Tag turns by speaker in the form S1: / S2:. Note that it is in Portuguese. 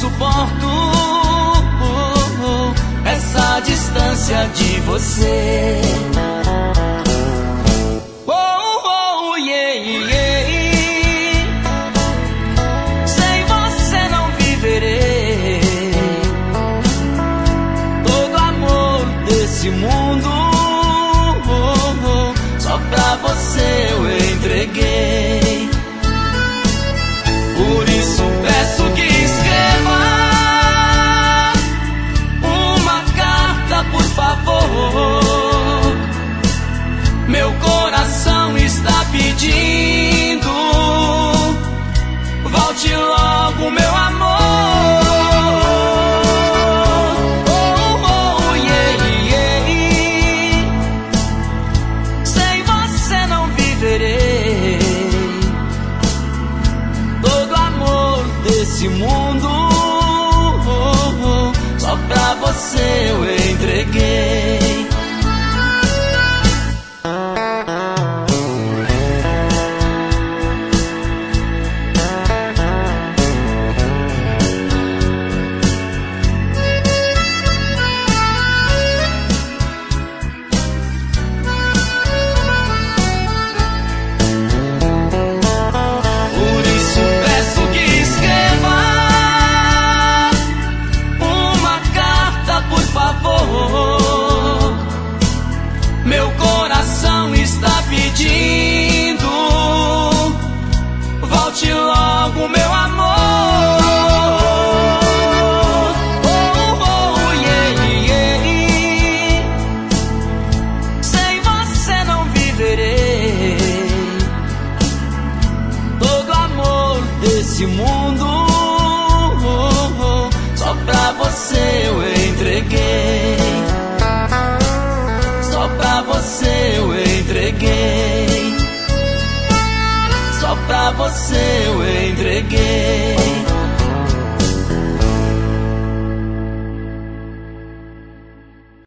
S1: suporto essa distância de você. Oh, oh, yeah, yeah. Sem você não viverei todo amor desse mundo. Só pra você eu entreguei. Por isso peço que escreva uma carta, por favor. Meu coração está pedindo, volte logo, meu amor. Oh, oh, yeah, yeah. Sem você não viverei todo amor desse mundo. Só pra você eu entreguei. Meu coração está pedindo, volte logo, meu amor. Oh, oh, yeah, yeah. Sem você não viverei todo amor desse mundo. Só pra você eu entreguei. Só pra você eu entreguei. Só pra você eu entreguei.